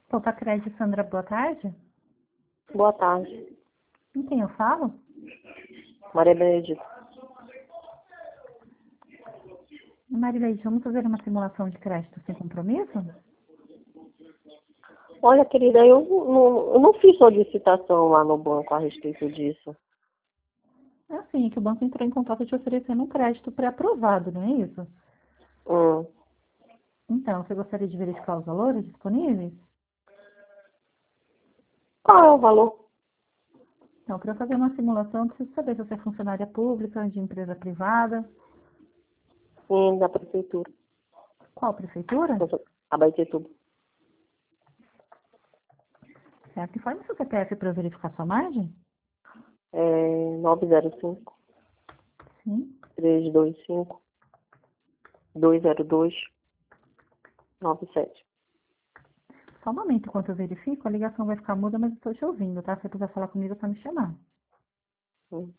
Opa, Crédito, Sandra, boa tarde. Boa tarde. Com quem eu falo? Maria Benedita. Marileide, vamos fazer uma simulação de crédito sem compromisso? Olha, querida, eu não fiz solicitação lá no banco a respeito disso. É assim, que o banco entrou em contato te oferecendo um crédito pré-aprovado, não é isso? Hum. Então, você gostaria de verificar os valores disponíveis? Qual é o valor? Então, para fazer uma simulação, eu preciso saber se você é funcionária pública, de empresa privada. Sim, da prefeitura. Qual prefeitura? Abaetetuba. Certo. Informe seu CPF para eu verificar sua margem? É 905 Sim. 325 202 97. Só um momento enquanto eu verifico. A ligação vai ficar muda, mas estou te ouvindo, tá? Se você quiser falar comigo, é só me chamar. Hum.